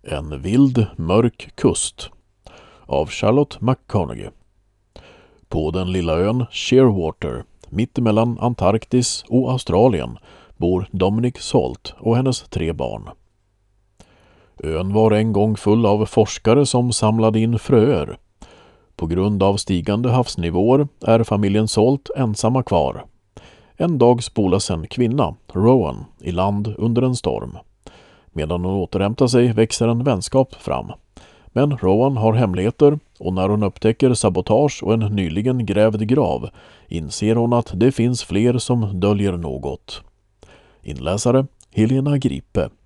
En vild, mörk kust av Charlotte McConaughey. På den lilla ön Shearwater, mitt emellan Antarktis och Australien, bor Dominic Salt och hennes 3 barn. Ön var en gång full av forskare som samlade in fröer. På grund av stigande havsnivåer är familjen Salt ensamma kvar. En dag spolas en kvinna, Rowan, i land under en storm. Medan hon återhämtar sig växer en vänskap fram. Men Rowan har hemligheter och när hon upptäcker sabotage och en nyligen grävd grav inser hon att det finns fler som döljer något. Inläsare Helena Gripe.